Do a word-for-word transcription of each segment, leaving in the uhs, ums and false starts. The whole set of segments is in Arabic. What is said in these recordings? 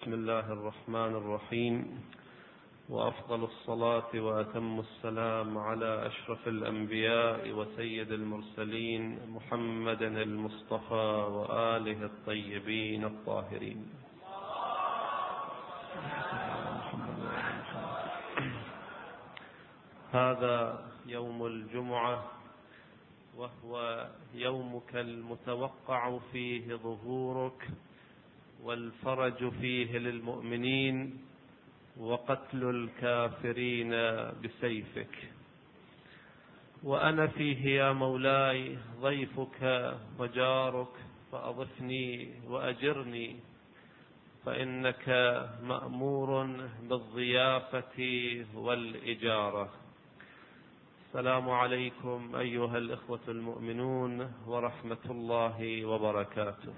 بسم الله الرحمن الرحيم، وأفضل الصلاة وأتم السلام على أشرف الأنبياء وسيد المرسلين محمد المصطفى وآله الطيبين الطاهرين. هذا يوم الجمعة، وهو يومك المتوقع فيه ظهورك والفرج فيه للمؤمنين وقتل الكافرين بسيفك. وأنا فيه يا مولاي ضيفك وجارك، فأضفني وأجرني، فإنك مأمور بالضيافة والإجارة. السلام عليكم أيها الإخوة المؤمنون ورحمة الله وبركاته.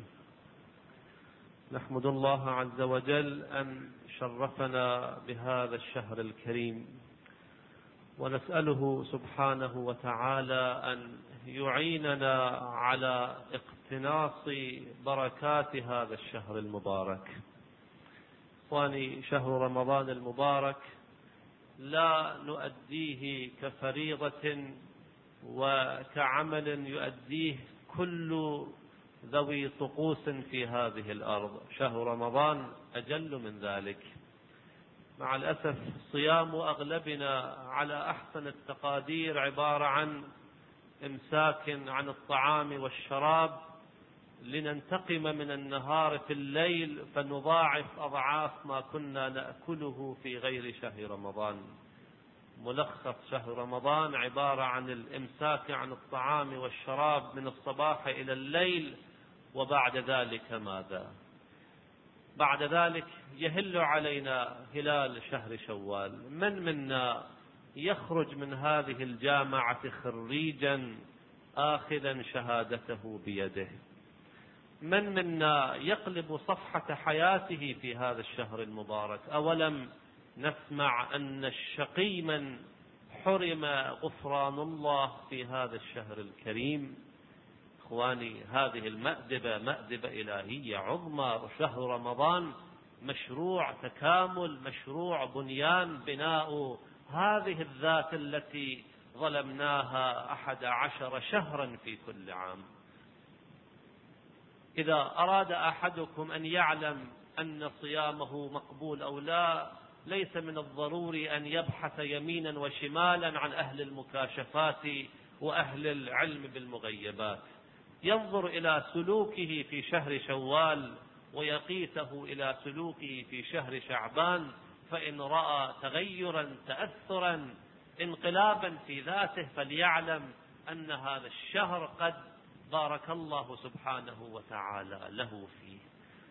نحمد الله عز وجل أن شرفنا بهذا الشهر الكريم، ونسأله سبحانه وتعالى أن يعيننا على اقتناص بركات هذا الشهر المبارك. إخواني، شهر رمضان المبارك لا نؤديه كفريضة وكعمل يؤديه كل ذوي طقوس في هذه الأرض. شهر رمضان أجل من ذلك. مع الأسف صيام أغلبنا على أحسن التقادير عبارة عن إمساك عن الطعام والشراب لننتقم من النهار في الليل فنضاعف أضعاف ما كنا نأكله في غير شهر رمضان. ملخص شهر رمضان عبارة عن الإمساك عن الطعام والشراب من الصباح إلى الليل، وبعد ذلك ماذا؟ بعد ذلك يهل علينا هلال شهر شوال. من منا يخرج من هذه الجامعة خريجا آخذا شهادته بيده؟ من منا يقلب صفحة حياته في هذا الشهر المبارك؟ أولم نسمع أن الشقي من حرم غفران الله في هذا الشهر الكريم؟ إخواني، هذه المأدبة مأدبة إلهية عظمى. شهر رمضان مشروع تكامل، مشروع بنيان، بناء هذه الذات التي ظلمناها أحد عشر شهرا في كل عام. إذا أراد أحدكم أن يعلم أن صيامه مقبول أو لا، ليس من الضروري أن يبحث يمينا وشمالا عن أهل المكاشفات وأهل العلم بالمغيبات. ينظر إلى سلوكه في شهر شوال ويقيسه إلى سلوكه في شهر شعبان، فإن رأى تغيرا، تأثرا، انقلابا في ذاته، فليعلم أن هذا الشهر قد بارك الله سبحانه وتعالى له فيه.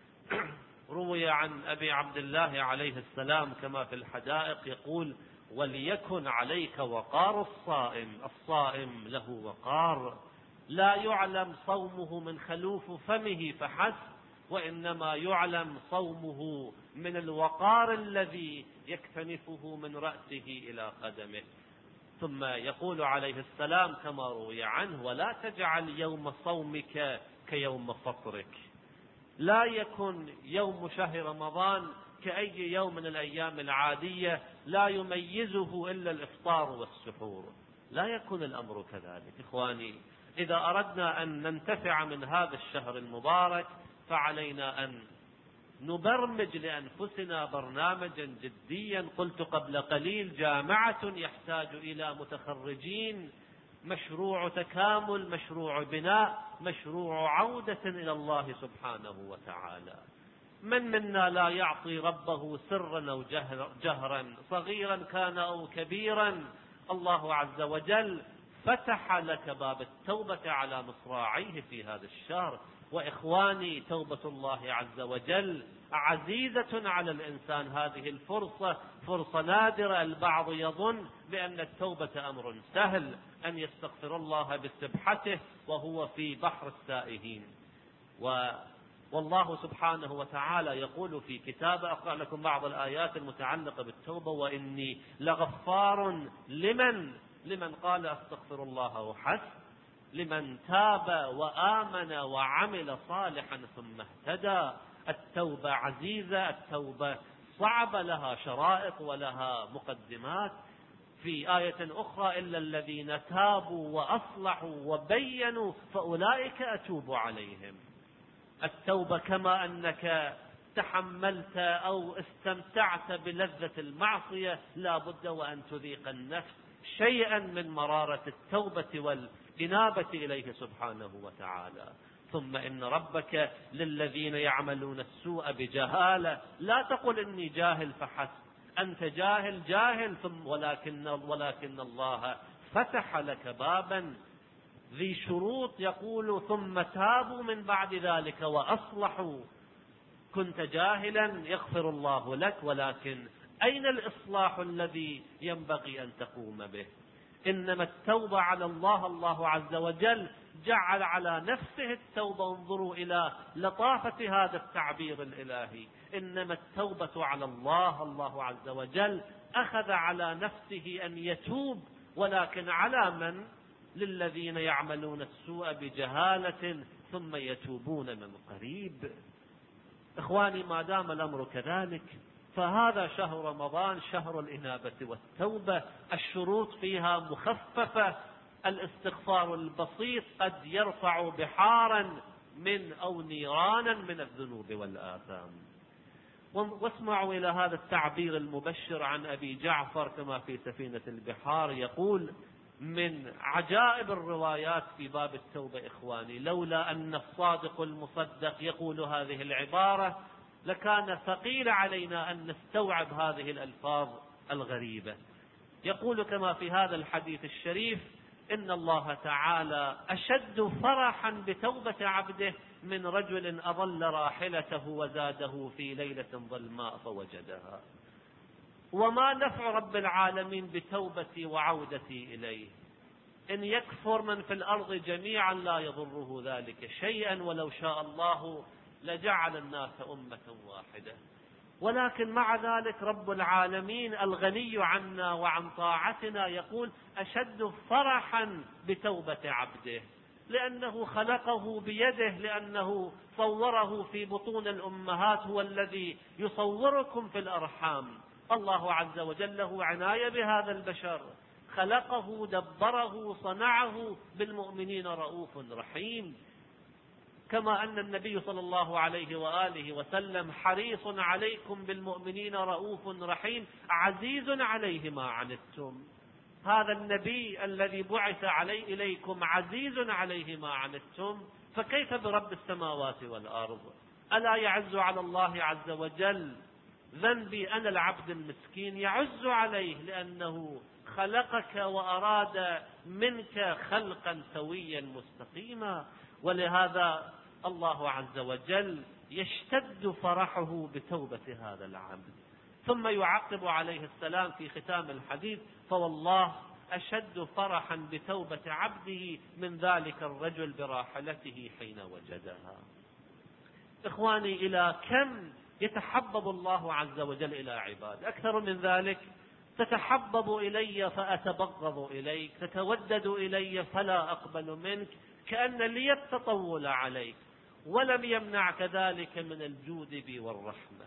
روي عن أبي عبد الله عليه السلام كما في الحدائق يقول: وليكن عليك وقار الصائم. الصائم له وقار، لا يعلم صومه من خلوف فمه فحسب، وإنما يعلم صومه من الوقار الذي يكتنفه من رأسه إلى قدمه. ثم يقول عليه السلام كما روي عنه: ولا تجعل يوم صومك كيوم فطرك. لا يكن يوم شهر رمضان كأي يوم من الأيام العادية لا يميزه إلا الإفطار والسحور. لا يكون الأمر كذلك. إخواني، إذا أردنا أن ننتفع من هذا الشهر المبارك فعلينا أن نبرمج لأنفسنا برنامجا جديا. قلت قبل قليل: جامعة يحتاج إلى متخرجين، مشروع تكامل، مشروع بناء، مشروع عودة إلى الله سبحانه وتعالى. من منا لا يعطي ربه سرا أو جهرا، صغيرا كان أو كبيرا؟ الله عز وجل فتح لك باب التوبة على مصراعيه في هذا الشهر. وإخواني، توبة الله عز وجل عزيزة على الإنسان. هذه الفرصة فرصة نادرة. البعض يظن بأن التوبة أمر سهل، أن يستغفر الله بسبحته وهو في بحر السائهين. و والله سبحانه وتعالى يقول في كتابه، أقرأ لكم بعض الآيات المتعلقة بالتوبة: وإني لغفار لمن لمن قال أستغفر الله وحسب، لمن تاب وآمن وعمل صالحا ثم اهتدى. التوبة عزيزة، التوبة صعبة، لها شرائط ولها مقدمات. في آية أخرى: إلا الذين تابوا وأصلحوا وبينوا فأولئك أتوب عليهم. التوبة كما أنك تحملت أو استمتعت بلذة المعصية، لا بد وأن تذيق النفس شيئا من مرارة التوبة والإنابة إليه سبحانه وتعالى. ثم إن ربك للذين يعملون السوء بجهالة، لا تقل إني جاهل فحسب، أنت جاهل جاهل ثم ولكن, ولكن الله فتح لك بابا ذي شروط، يقول: ثم تابوا من بعد ذلك وأصلحوا. كنت جاهلا يغفر الله لك، ولكن أين الإصلاح الذي ينبغي أن تقوم به؟ إنما التوبة على الله. الله عز وجل جعل على نفسه التوبة. انظروا إلى لطافة هذا التعبير الإلهي: إنما التوبة على الله. الله عز وجل أخذ على نفسه أن يتوب، ولكن على من؟ للذين يعملون السوء بجهالة ثم يتوبون من قريب. إخواني، ما دام الأمر كذلك فهذا شهر رمضان، شهر الإنابة والتوبة. الشروط فيها مخففة. الاستغفار البسيط قد يرفع بحارا من أو نيرانا من الذنوب والآثام. واسمعوا إلى هذا التعبير المبشر عن أبي جعفر كما في سفينة البحار، يقول: من عجائب الروايات في باب التوبة إخواني، لولا أن الصادق المصدق يقول هذه العبارة لكان ثقيل علينا أن نستوعب هذه الألفاظ الغريبة. يقول كما في هذا الحديث الشريف: إن الله تعالى أشد فرحا بتوبة عبده من رجل أضل راحلته وزاده في ليلة ظلماء فوجدها. وما نفع رب العالمين بتوبتي وعودتي إليه؟ إن يكفر من في الأرض جميعا لا يضره ذلك شيئا، ولو شاء الله لجعل الناس أمة واحدة. ولكن مع ذلك رب العالمين الغني عنا وعن طاعتنا يقول: أشد فرحا بتوبة عبده، لأنه خلقه بيده، لأنه صوره في بطون الأمهات، هو الذي يصوركم في الأرحام. الله عز وجل له عناية بهذا البشر، خلقه، دبره، صنعه، بالمؤمنين رؤوف رحيم. كما أن النبي صلى الله عليه وآله وسلم حريص عليكم بالمؤمنين رؤوف رحيم عزيز عليه ما عنتم. هذا النبي الذي بعث علي إليكم عزيز عليه ما عنتم، فكيف برب السماوات والأرض؟ ألا يعز على الله عز وجل ذنبي أنا العبد المسكين؟ يعز عليه لأنه خلقك وأراد منك خلقا سويا مستقيما. ولهذا الله عز وجل يشتد فرحه بتوبة هذا العبد. ثم يعقب عليه السلام في ختام الحديث: فوالله أشد فرحا بتوبة عبده من ذلك الرجل براحلته حين وجدها. إخواني، إلى كم يتحبب الله عز وجل إلى عباد؟ أكثر من ذلك: تتحبب إلي فأتبغض إليك، تتودد إلي فلا أقبل منك، كأن لي التطول عليك، ولم يمنعك ذلك من الجود بي والرحمة.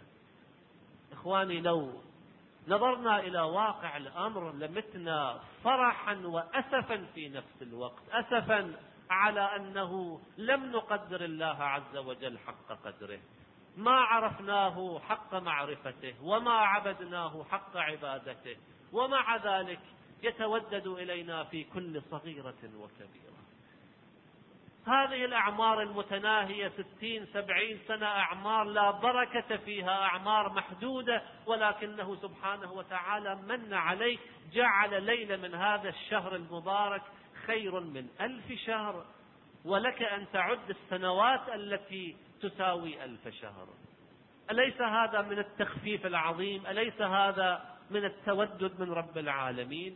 إخواني، لو نظرنا إلى واقع الأمر لمتنا فرحا وأسفا في نفس الوقت. أسفا على أنه لم نقدر الله عز وجل حق قدره، ما عرفناه حق معرفته، وما عبدناه حق عبادته، ومع ذلك يتودد إلينا في كل صغيرة وكبيرة. هذه الأعمار المتناهية ستين سبعين سنة أعمار لا بركة فيها، أعمار محدودة، ولكنه سبحانه وتعالى من عليك، جعل ليلة من هذا الشهر المبارك خير من ألف شهر، ولك أن تعد السنوات التي تساوي ألف شهر. أليس هذا من التخفيف العظيم؟ أليس هذا من التودد من رب العالمين؟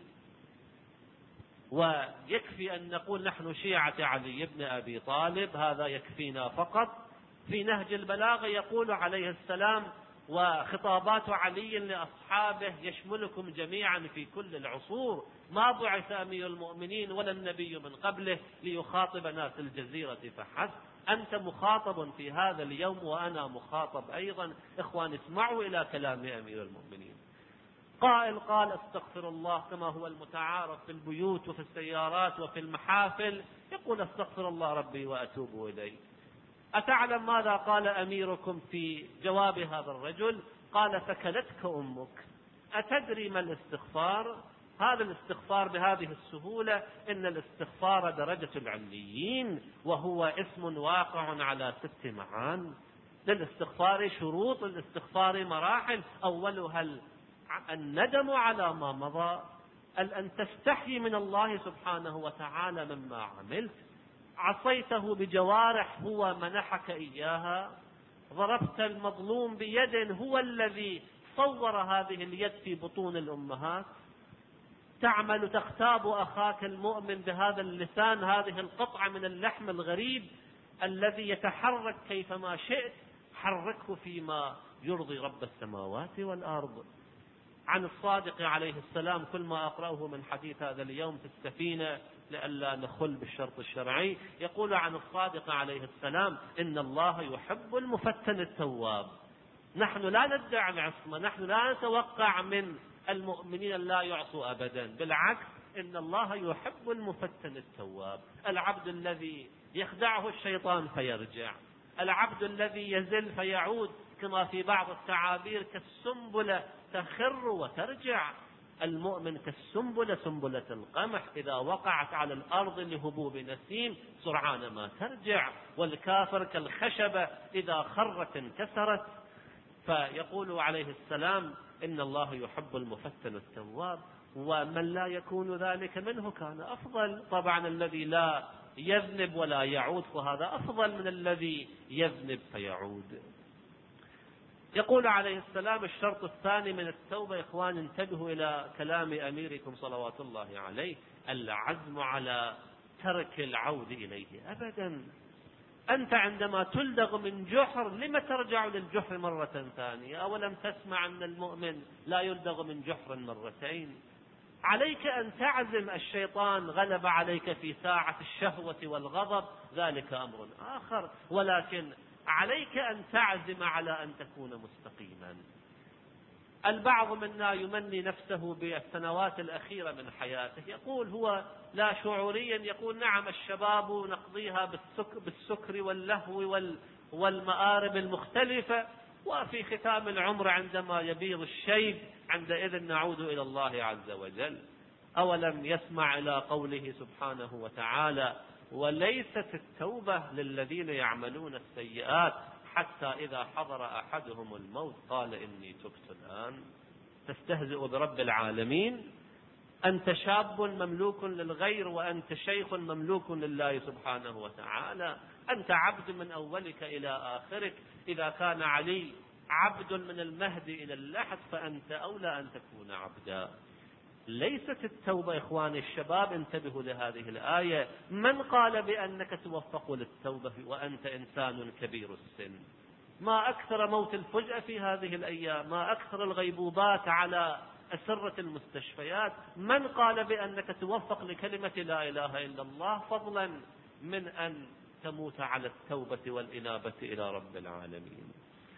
ويكفي أن نقول نحن شيعة علي بن أبي طالب، هذا يكفينا فقط. في نهج البلاغة يقول عليه السلام: وخطابات علي لأصحابه يشملكم جميعا في كل العصور، ما بعث أمير المؤمنين ولا النبي من قبله ليخاطب ناس الجزيرة فحسب. أنت مخاطب في هذا اليوم وأنا مخاطب أيضا. إخوان اسمعوا إلى كلام أمير المؤمنين. قائل قال استغفر الله كما هو المتعارف في البيوت وفي السيارات وفي المحافل، يقول استغفر الله ربي وأتوب إليه. أتعلم ماذا قال أميركم في جواب هذا الرجل؟ قال ثكلتك أمك. أتدري ما الاستغفار؟ هذا الاستغفار بهذه السهولة، إن الاستغفار درجة العليين، وهو اسم واقع على ست معان. للاستغفار شروط، الاستغفار مراحل، أولها الندم على ما مضى، أن تستحي من الله سبحانه وتعالى مما عملت، عصيته بجوارح هو منحك إياها، ضربت المظلوم بيد هو الذي صور هذه اليد في بطون الأمهات، تعمل تغتاب أخاك المؤمن بهذا اللسان، هذه القطعة من اللحم الغريب الذي يتحرك كيفما شئت، حركه فيما يرضي رب السماوات والأرض. عن الصادق عليه السلام كل ما أقرأه من حديث هذا اليوم في السفينة لئلا نخل بالشرط الشرعي، يقول عن الصادق عليه السلام إن الله يحب المفتن التواب. نحن لا ندعي العصمة، نحن لا نتوقع من المؤمنين لا يعصوا أبدا، بالعكس إن الله يحب المفتن التواب، العبد الذي يخدعه الشيطان فيرجع، العبد الذي يزل فيعود، كما في بعض التعابير كالسنبلة تخر وترجع. المؤمن كالسنبلة، سنبلة القمح إذا وقعت على الأرض لهبوب نسيم سرعان ما ترجع، والكافر كالخشبة إذا خرت انكسرت. فيقول عليه السلام إن الله يحب المفتن التواب، ومن لا يكون ذلك منه كان أفضل. طبعا الذي لا يذنب ولا يعود فهذا أفضل من الذي يذنب فيعود. يقول عليه السلام الشرط الثاني من التوبة، إخوان انتبهوا إلى كلام أميركم صلوات الله عليه، العزم على ترك العود إليه أبدا. أنت عندما تلدغ من جحر لما ترجع للجحر مرة ثانية؟ أولم تسمع أن المؤمن لا يلدغ من جحر مرتين؟ عليك أن تعزم. الشيطان غلب عليك في ساعة الشهوة والغضب، ذلك أمر آخر، ولكن عليك أن تعزم على أن تكون مستقيما. البعض منا يمني نفسه بالسنوات الأخيرة من حياته، يقول هو لا شعوريا، يقول نعم الشباب نقضيها بالسكر, بالسكر واللهو والمآرب المختلفة، وفي ختام العمر عندما يبيض الشيب عندئذ نعود إلى الله عز وجل. أولم يسمع إلى قوله سبحانه وتعالى وليست التوبة للذين يعملون السيئات حتى إذا حضر أحدهم الموت قال إني تبت الآن. تستهزئ برب العالمين؟ أنت شاب مملوك للغير وأنت شيخ مملوك لله سبحانه وتعالى، أنت عبد من أولك إلى آخرك. إذا كان علي عبد من المهد إلى اللحد فأنت أولى أن تكون عبدا. ليست التوبة إخواني الشباب، انتبهوا لهذه الآية، من قال بأنك توفق للتوبة وأنت إنسان كبير السن؟ ما أكثر موت الفجأة في هذه الأيام، ما أكثر الغيبوبات على أسرة المستشفيات. من قال بأنك توفق لكلمة لا إله إلا الله فضلا من أن تموت على التوبة والإنابة إلى رب العالمين؟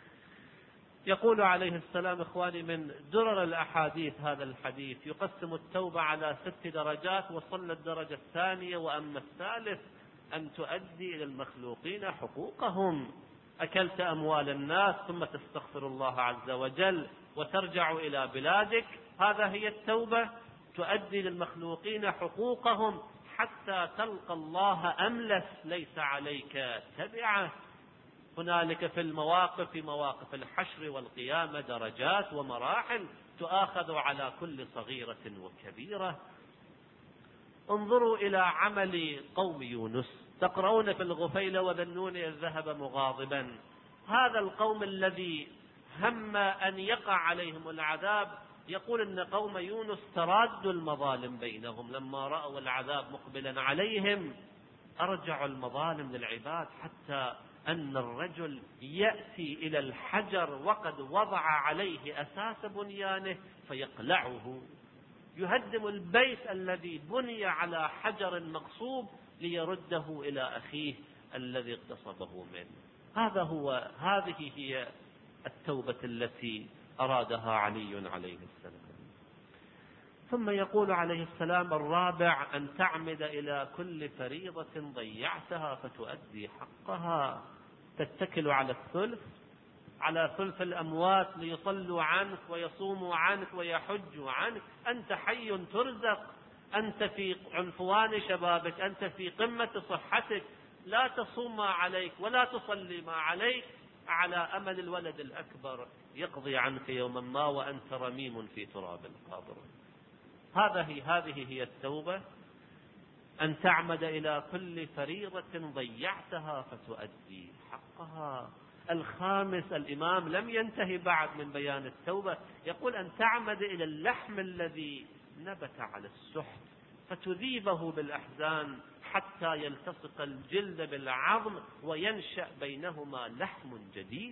يقول عليه السلام إخواني من درر الأحاديث هذا الحديث، يقسم التوبة على ست درجات، وصل الدرجة الثانية وأما الثالث أن تؤدي إلى المخلوقين حقوقهم. أكلت أموال الناس ثم تستغفر الله عز وجل وترجع إلى بلادك، هذا هي التوبة، تؤدي للمخلوقين حقوقهم حتى تلقى الله أملس ليس عليك تبعه. هنالك في المواقف، في مواقف الحشر والقيامة درجات ومراحل تؤاخذ على كل صغيرة وكبيرة. انظروا إلى عمل قوم يونس، تقرؤون في الغفيل وذنون إذ ذهب مغاضبا. هذا القوم الذي هم أن يقع عليهم العذاب، يقول إن قوم يونس ترادوا المظالم بينهم، لما رأوا العذاب مقبلا عليهم أرجعوا المظالم للعباد، حتى أن الرجل يأتي إلى الحجر وقد وضع عليه أساس بنيانه فيقلعه، يهدم البيت الذي بني على حجر مغصوب ليرده إلى أخيه. الذي اغتصبه منه. هذا هو هذه هي التوبة التي أرادها علي عليه السلام. ثم يقول عليه السلام الرابع: أن تعمد إلى كل فريضة ضيعتها فتؤدي حقها. تتكل على الثلث، على ثلث الأموات ليصلوا عنك ويصوموا عنك ويحجوا عنك. أنت حي ترزق، أنت في عنفوان شبابك، أنت في قمة صحتك، لا تصوم ما عليك ولا تصلي ما عليك، على أمل الولد الأكبر يقضي عنك يوما ما وأنت رميم في تراب القبر. هذه هذه هي التوبة، أن تعمد إلى كل فريضة ضيعتها فتؤدي حقها. الخامس، الإمام لم ينتهي بعد من بيان التوبة، يقول أن تعمد إلى اللحم الذي نبت على السحت فتذيبه بالأحزان حتى يلتصق الجلد بالعظم وينشأ بينهما لحم جديد.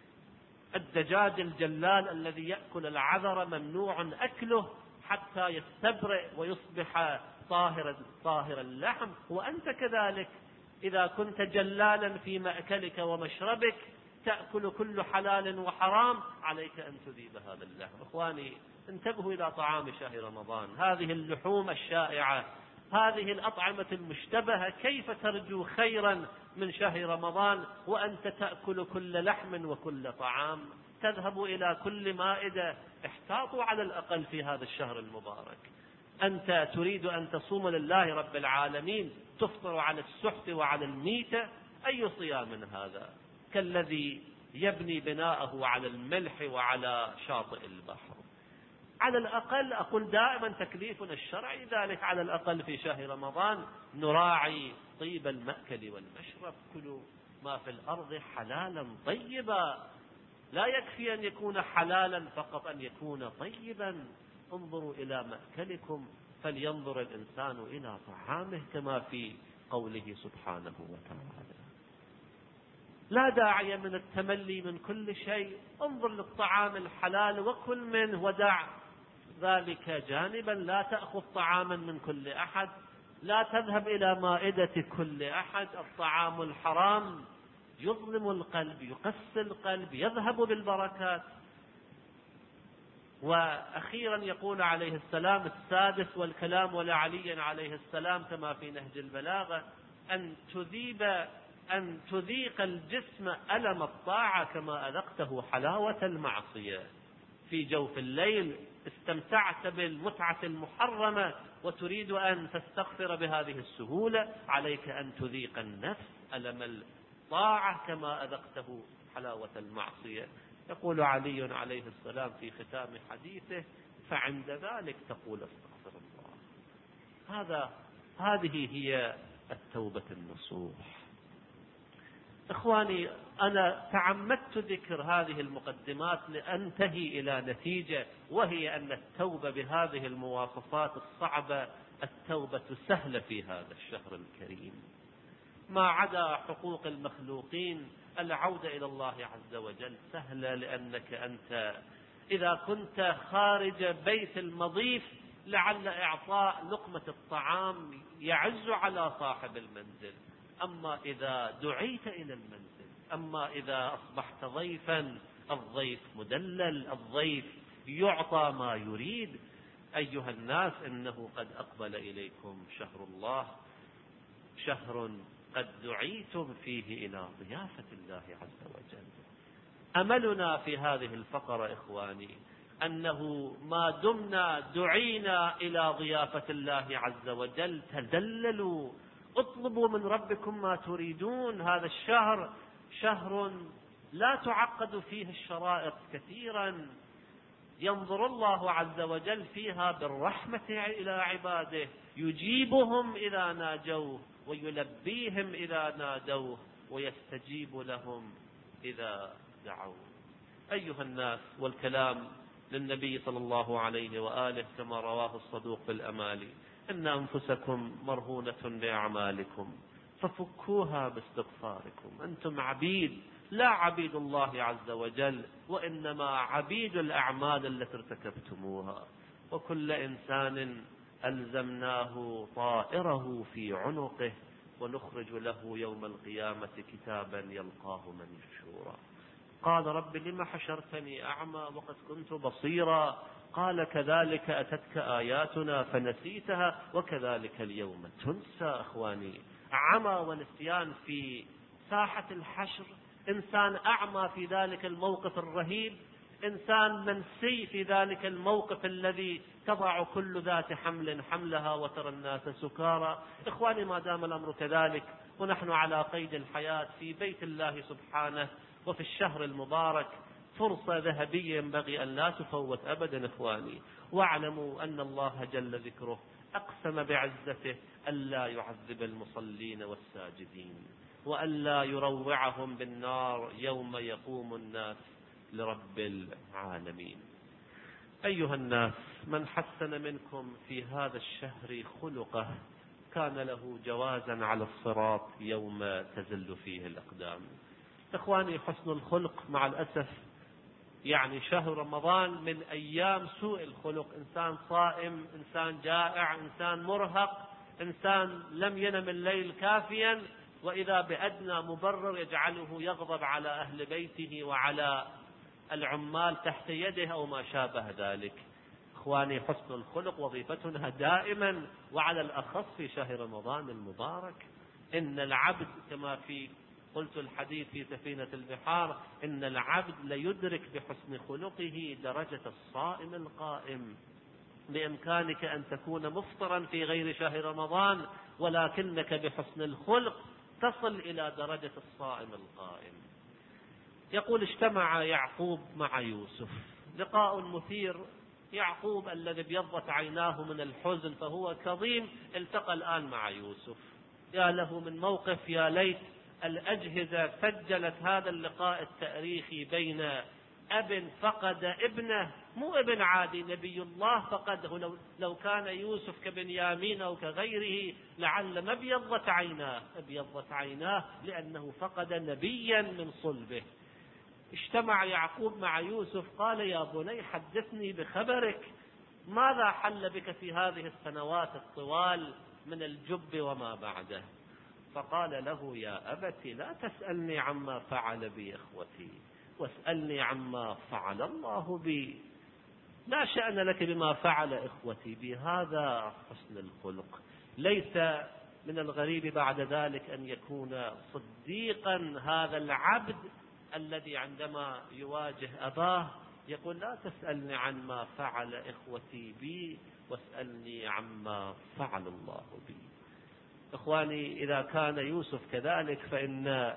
الدجاج الجلال الذي يأكل العذر ممنوع أكله حتى يستبرئ ويصبح طاهر طاهر اللحم. وأنت كذلك إذا كنت جلالا في مأكلك ومشربك تأكل كل حلال وحرام، عليك أن تذيب هذا اللحم. إخواني انتبهوا إلى طعام شهر رمضان، هذه اللحوم الشائعة، هذه الأطعمة المشتبهة، كيف ترجو خيرا من شهر رمضان وأنت تأكل كل لحم وكل طعام؟ تذهب إلى كل مائدة. احتاطوا على الأقل في هذا الشهر المبارك. أنت تريد أن تصوم لله رب العالمين، تفطر على السحت وعلى الميتة، أي صيام من هذا؟ كالذي يبني بناءه على الملح وعلى شاطئ البحر. على الأقل أقول دائما تكليفنا الشرعي ذلك، على الأقل في شهر رمضان نراعي طيب المأكل والمشرب. كلوا ما في الأرض حلالا طيبا، لا يكفي أن يكون حلالا فقط، أن يكون طيبا. انظروا إلى مأكلكم فلينظر الإنسان إلى طعامه، كما في قوله سبحانه وتعالى. لا داعي من التملي من كل شيء، انظر للطعام الحلال وكل منه ودع ذلك جانبا. لا تأخذ طعاما من كل أحد، لا تذهب إلى مائدة كل أحد. الطعام الحرام يظلم القلب، يقسي القلب، يذهب بالبركات. وأخيرا يقول عليه السلام السادس والكلام ولعلي عليه السلام كما في نهج البلاغة: أن تذيب أن تذيق الجسم ألم الطاعة كما أذقته حلاوة المعصية. في جوف الليل استمتعت بالمتعة المحرمة وتريد أن تستغفر بهذه السهولة، عليك أن تذيق النفس ألم الطاعة كما أذقته حلاوة المعصية. يقول علي عليه السلام في ختام حديثه: فعند ذلك تقول استغفر الله. هذا هذه هي التوبة النصوح. إخواني، أنا تعمدت ذكر هذه المقدمات لأنتهي إلى نتيجة، وهي أن التوبة بهذه المواصفات الصعبة التوبة سهلة في هذا الشهر الكريم. ما عدا حقوق المخلوقين العودة إلى الله عز وجل سهلة، لأنك أنت إذا كنت خارج بيت المضيف لعل إعطاء لقمة الطعام يعز على صاحب المنزل، أما إذا دعيت إلى المنزل، أما إذا أصبحت ضيفا، الضيف مدلل، الضيف يعطى ما يريد. أيها الناس، إنه قد أقبل إليكم شهر الله، شهر قد دعيتم فيه إلى ضيافة الله عز وجل. أملنا في هذه الفقرة إخواني أنه ما دمنا دعينا إلى ضيافة الله عز وجل تدللوا، اطلبوا من ربكم ما تريدون. هذا الشهر شهر لا تعقد فيه الشرائط كثيرا، ينظر الله عز وجل فيها بالرحمة إلى عباده، يجيبهم إذا ناجوه ويلبيهم إذا نادوه ويستجيب لهم إذا دعوا. أيها الناس، والكلام للنبي صلى الله عليه وآله كما رواه الصدوق في الأمالي: إن أنفسكم مرهونة بأعمالكم ففكوها باستغفاركم. أنتم عبيد، لا عبيد الله عز وجل، وإنما عبيد الأعمال التي ارتكبتموها. وكل إنسان ألزمناه طائره في عنقه، ونخرج له يوم القيامة كتابا يلقاه منشورا. قال رب لم حشرتني أعمى وقد كنت بصيرا؟ قال كذلك أتتك آياتنا فنسيتها وكذلك اليوم تنسى. أخواني، عمى ونسيان في ساحة الحشر، إنسان أعمى في ذلك الموقف الرهيب، إنسان منسي في ذلك الموقف الذي تضع كل ذات حمل حملها وترى الناس سكارى. إخواني، ما دام الأمر كذلك ونحن على قيد الحياة في بيت الله سبحانه وفي الشهر المبارك، فرصة ذهبية ينبغي أن لا تفوت أبدا. إخواني، واعلموا أن الله جل ذكره أقسم بعزته ألا يعذب المصلين والساجدين، وألا يروعهم بالنار يوم يقوم الناس لرب العالمين. أيها الناس، من حسن منكم في هذا الشهر خلقه كان له جوازا على الصراط يوم تزل فيه الأقدام. إخواني، حسن الخلق مع الأسف يعني شهر رمضان من أيام سوء الخلق. إنسان صائم، إنسان جائع، إنسان مرهق، إنسان لم ينم الليل كافيا، وإذا بأدنى مبرر يجعله يغضب على أهل بيته وعلى العمال تحت يده أو ما شابه ذلك. إخواني، حسن الخلق وظيفتنا دائما، وعلى الأخص في شهر رمضان المبارك. إن العبد كما في قلت الحديث في سفينة البحار، إن العبد ليدرك بحسن خلقه درجة الصائم القائم. بإمكانك أن تكون مفطرا في غير شهر رمضان، ولكنك بحسن الخلق تصل إلى درجة الصائم القائم. يقول اجتمع يعقوب مع يوسف، لقاء مثير. يعقوب الذي ابيضت عيناه من الحزن فهو كظيم التقى الآن مع يوسف. يا له من موقف، يا ليت الأجهزة سجلت هذا اللقاء التاريخي بين أب فقد ابنه، مو ابن عادي، نبي الله فقده. لو, لو كان يوسف كبنيامين أو كغيره لعل ما ابيضت عيناه، ابيضت عيناه لأنه فقد نبيا من صلبه. اجتمع يعقوب مع يوسف، قال يا بني حدثني بخبرك، ماذا حل بك في هذه السنوات الطوال من الجب وما بعده؟ فقال له يا أبت لا تسألني عما فعل بي إخوتي، واسألني عما فعل الله بي. لا شأن لك بما فعل إخوتي بي، هذا حسن الخلق. ليس من الغريب بعد ذلك أن يكون صديقا هذا العبد الذي عندما يواجه أباه يقول لا تسألني عن ما فعل إخوتي بي، واسألني عما فعل الله بي. إخواني، إذا كان يوسف كذلك فإن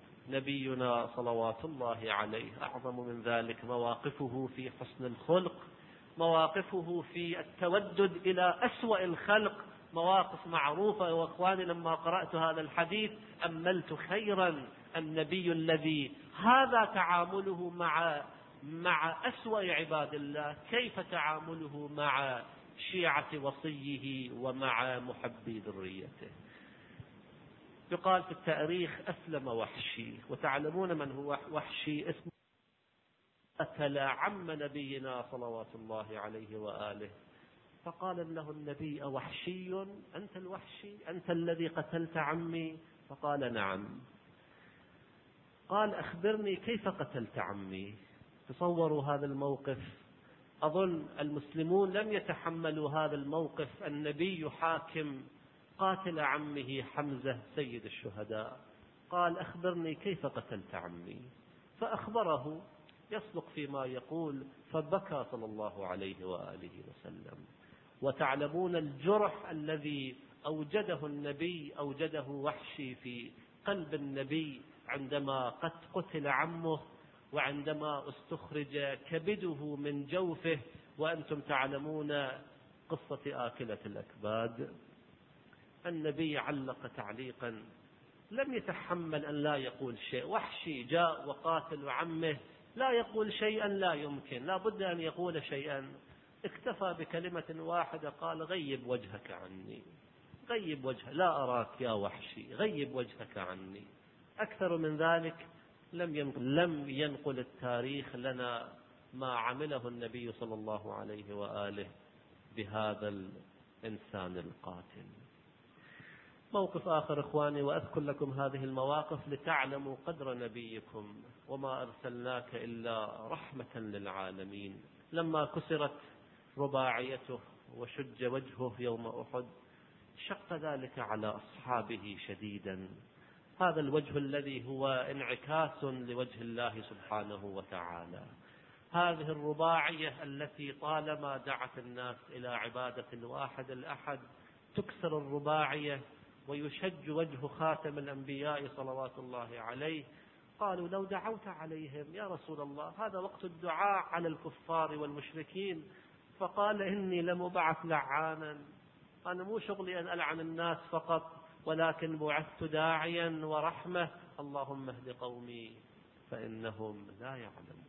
نبينا صلوات الله عليه أعظم من ذلك. مواقفه في حسن الخلق، مواقفه في التودد إلى أسوأ الخلق، مواقف معروفة. وإخواني، لما قرأت هذا الحديث أملت خيرا. النبي الذي هذا تعامله مع مع أسوأ عباد الله، كيف تعامله مع شيعة وصيه ومع محبي ذريته؟ يقال في التاريخ أسلم وحشي، وتعلمون من هو وحشي؟ اسمه قتل عم نبينا صلوات الله عليه وآله. فقال له النبي أوحشي أنت الوحشي، أنت الذي قتلت عمي؟ فقال نعم. قال أخبرني كيف قتلت عمي؟ تصوروا هذا الموقف. أظن المسلمون لم يتحملوا هذا الموقف. النبي يحاكم قاتل عمه حمزة سيد الشهداء. قال أخبرني كيف قتلت عمي؟ فأخبره، يصدق فيما يقول، فبكى صلى الله عليه وآله وسلم. وتعلمون الجرح الذي أوجده النبي، أوجده وحشي في قلب النبي عندما قد قتل عمه، وعندما استخرج كبده من جوفه. وأنتم تعلمون قصة آكلة الأكباد. النبي علق تعليقا لم يتحمل أن لا يقول شيء. وحشي جاء وقاتل عمه، لا يقول شيئا، لا يمكن، لا بد أن يقول شيئا. اكتفى بكلمة واحدة، قال غيب وجهك عني، غيب وجهك، لا أراك يا وحشي، غيب وجهك عني. أكثر من ذلك لم ينقل, لم ينقل التاريخ لنا ما عمله النبي صلى الله عليه وآله بهذا الإنسان القاتل. موقف آخر إخواني، وأذكر لكم هذه المواقف لتعلموا قدر نبيكم، وما أرسلناك إلا رحمة للعالمين. لما كسرت رباعيته وشج وجهه يوم أحد شق ذلك على أصحابه شديدا، هذا الوجه الذي هو انعكاس لوجه الله سبحانه وتعالى، هذه الرباعية التي طالما دعت الناس إلى عبادة الواحد الأحد تكسر الرباعية ويشج وجه خاتم الأنبياء صلوات الله عليه. قالوا لو دعوت عليهم يا رسول الله، هذا وقت الدعاء على الكفار والمشركين. فقال إني لمبعث لعانا، أنا مو شغلي أن ألعن الناس فقط، ولكن بعثت داعيا ورحمة، اللهم اهد قومي فإنهم لا يعلمون.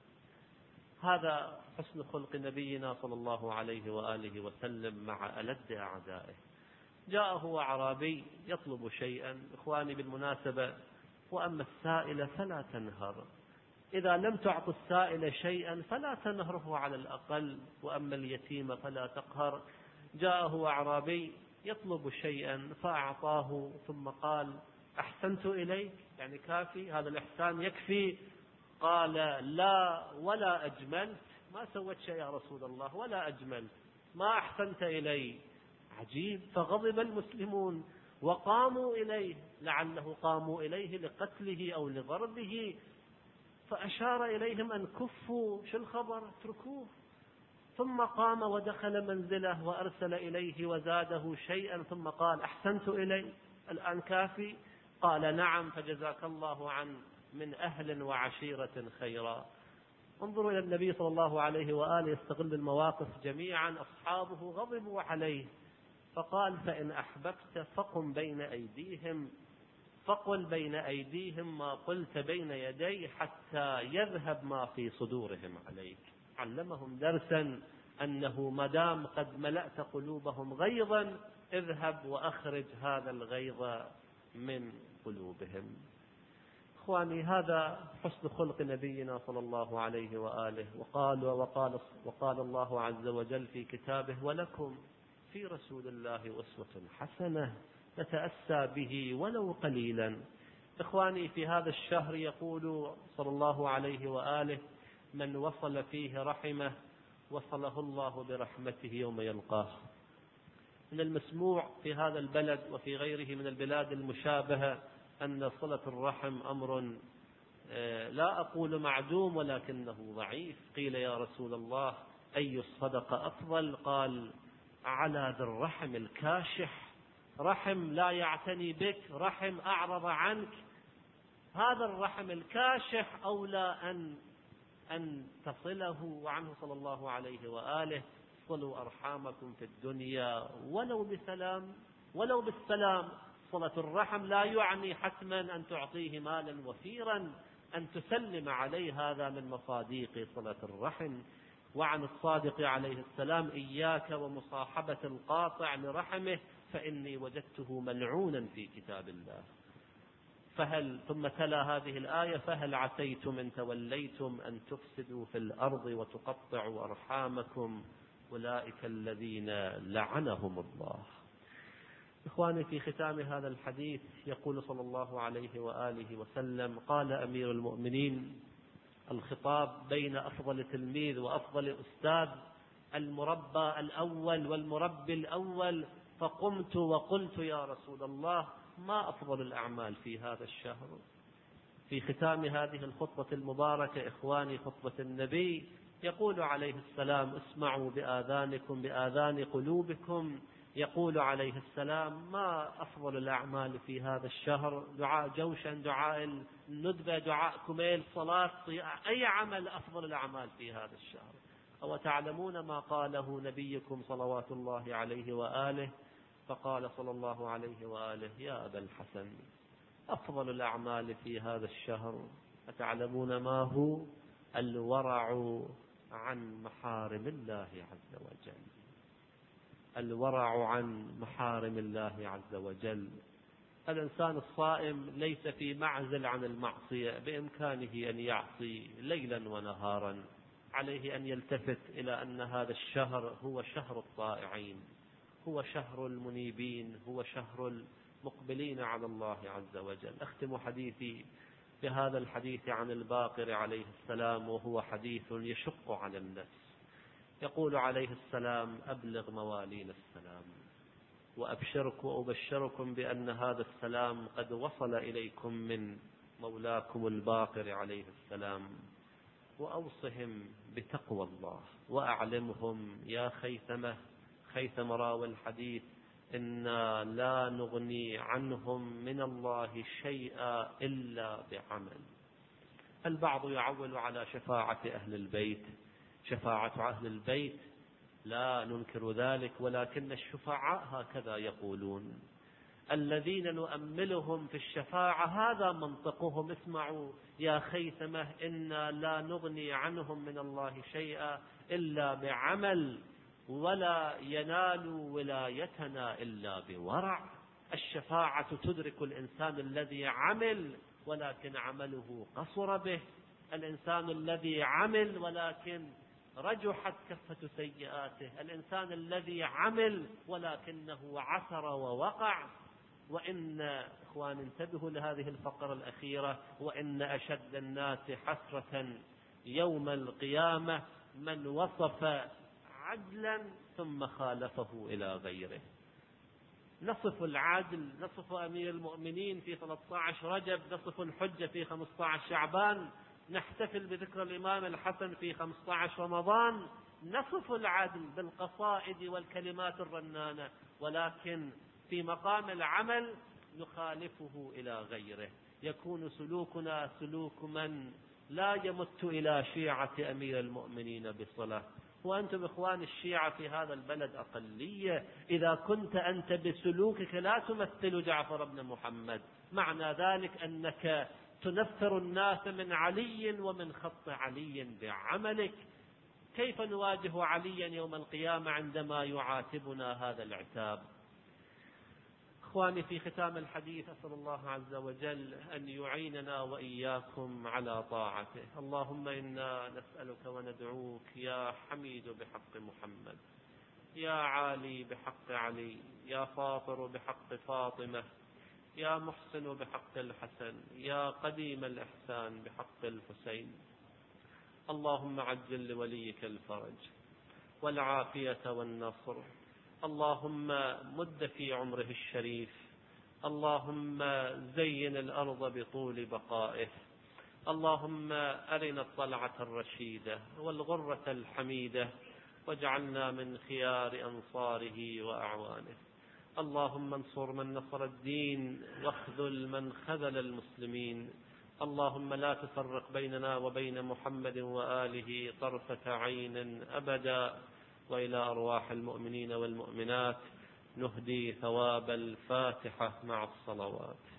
هذا حسن خلق نبينا صلى الله عليه وآله وسلم مع ألد أعدائه. جاءه أعرابي يطلب شيئا، إخواني بالمناسبة، وأما السائل فلا تنهر، إذا لم تعط السائل شيئا فلا تنهره على الأقل، وأما اليتيم فلا تقهر. جاءه أعرابي يطلب شيئا فأعطاه ثم قال أحسنت إليك، يعني كافي هذا الإحسان يكفي؟ قال لا ولا أجملت، ما سويت شيء يا رسول الله ولا أجملت، ما أحسنت إلي. عجيب، فغضب المسلمون وقاموا إليه، لعله قاموا إليه لقتله أو لضربه، فأشار إليهم أن كفوا، شو الخبر، اتركوه. ثم قام ودخل منزله وأرسل إليه وزاده شيئا، ثم قال أحسنت إلي، الآن كافي؟ قال نعم، فجزاك الله عن من أهل وعشيرة خيرا. انظروا إلى النبي صلى الله عليه وآله يستغل المواقف جميعا. أصحابه غضبوا عليه فقال فإن أحببت فقم بين أيديهم، فقل بين أيديهم ما قلت بين يدي حتى يذهب ما في صدورهم عليك. علمهم درسا أنه مدام قد ملأت قلوبهم غيظا اذهب وأخرج هذا الغيظ من قلوبهم. إخواني، هذا حسن خلق نبينا صلى الله عليه وآله. وقال, وقال, وقال الله عز وجل في كتابه ولكم في رسول الله أسوة حسنة نتأسى به ولو قليلا. إخواني، في هذا الشهر يقول صلى الله عليه وآله من وصل فيه رحمه وصله الله برحمته يوم يلقاه. من المسموع في هذا البلد وفي غيره من البلاد المشابهة أن صلة الرحم أمر لا أقول معدوم ولكنه ضعيف. قيل يا رسول الله أي الصدقة أفضل؟ قال على ذي الرحم الكاشح، رحم لا يعتني بك، رحم أعرض عنك، هذا الرحم الكاشح أولى أن أن تصله. وعنه صلى الله عليه وآله صلوا أرحامكم في الدنيا ولو بسلام، ولو بالسلام. صلة الرحم لا يعني حتما أن تعطيه مالا وفيرا، أن تسلم عليه، هذا من مصاديق صلة الرحم. وعن الصادق عليه السلام إياك ومصاحبة القاطع لرحمه فإني وجدته ملعونا في كتاب الله. فهل ثم تلا هذه الآية فهل عسيتم إن توليتم أن تفسدوا في الأرض وتقطعوا أرحامكم أولئك الذين لعنهم الله. إخواني، في ختام هذا الحديث يقول صلى الله عليه وآله وسلم قال أمير المؤمنين الخطاب بين أفضل تلميذ وأفضل أستاذ، المربى الأول والمربي الأول، فقمت وقلت يا رسول الله ما أفضل الأعمال في هذا الشهر؟ في ختام هذه الخطبة المباركة إخواني خطبة النبي يقول عليه السلام اسمعوا بآذانكم بآذان قلوبكم. يقول عليه السلام ما أفضل الأعمال في هذا الشهر؟ دعاء جوشن، دعاء الندبة، دعاء كميل، صلاة، أي عمل أفضل الأعمال في هذا الشهر؟ أو تعلمون ما قاله نبيكم صلوات الله عليه وآله؟ فقال صلى الله عليه وآله يا أبا الحسن أفضل الأعمال في هذا الشهر أتعلمون ما هو؟ الورع عن محارم الله عز وجل. الورع عن محارم الله عز وجل. الإنسان الصائم ليس في معزل عن المعصية، بإمكانه أن يعصي ليلا ونهارا. عليه أن يلتفت إلى أن هذا الشهر هو شهر الطائعين، هو شهر المنيبين، هو شهر المقبلين على الله عز وجل. أختم حديثي بهذا الحديث عن الباقر عليه السلام، وهو حديث يشق على النفس. يقول عليه السلام: أبلغ موالين السلام، وأبشركم وأبشركم بأن هذا السلام قد وصل إليكم من مولاكم الباقر عليه السلام، وأوصهم بتقوى الله، وأعلمهم يا خيثمة، خيثم راوي الحديث: إنا لا نغني عنهم من الله شيئا إلا بعمل. البعض يعول على شفاعة أهل البيت، شفاعة أهل البيت لا ننكر ذلك، ولكن الشفعاء هكذا يقولون: الذين نؤملهم في الشفاعة هذا منطقهم. اسمعوا يا خيثمة: إنا لا نغني عنهم من الله شيئا إلا بعمل، ولا ينال ولايتنا إلا بورع. الشفاعة تدرك الإنسان الذي عمل ولكن عمله قصر به، الإنسان الذي عمل ولكن رجحت كفة سيئاته، الإنسان الذي عمل ولكنه عثر ووقع. وإن إخوان انتبهوا لهذه الفقرة الأخيرة: وإن أشد الناس حسرة يوم القيامة من وصف عدلا ثم خالفه إلى غيره. نصف العدل، نصف أمير المؤمنين في ثلاثة عشر رجب، نصف الحجة في خمسة عشر شعبان، نحتفل بذكر الإمام الحسن في خمسة عشر رمضان، نصف العدل بالقصائد والكلمات الرنانة، ولكن في مقام العمل نخالفه إلى غيره. يكون سلوكنا سلوك من لا يمت إلى شيعة أمير المؤمنين بصلة. وأنتم إخوان الشيعة في هذا البلد أقلية، إذا كنت أنت بسلوكك لا تمثل جعفر بن محمد، معنى ذلك أنك تنفر الناس من علي ومن خط علي بعملك. كيف نواجه عليا يوم القيامة عندما يعاتبنا هذا العتاب؟ إخواني، في ختام الحديث أسأل الله عز وجل أن يعيننا وإياكم على طاعته. اللهم إنا نسألك وندعوك يا حميد بحق محمد، يا عالي بحق علي، يا فاطر بحق فاطمة، يا محسن بحق الحسن، يا قديم الإحسان بحق الحسين. اللهم عجل لوليك الفرج والعافية والنصر. اللهم مد في عمره الشريف. اللهم زين الأرض بطول بقائه. اللهم أرنا الطلعة الرشيدة والغرة الحميدة، واجعلنا من خيار أنصاره وأعوانه. اللهم انصر من نصر الدين، واخذل من خذل المسلمين. اللهم لا تفرق بيننا وبين محمد وآله طرفة عين أبدا. وإلى أرواح المؤمنين والمؤمنات نهدي ثواب الفاتحة مع الصلوات.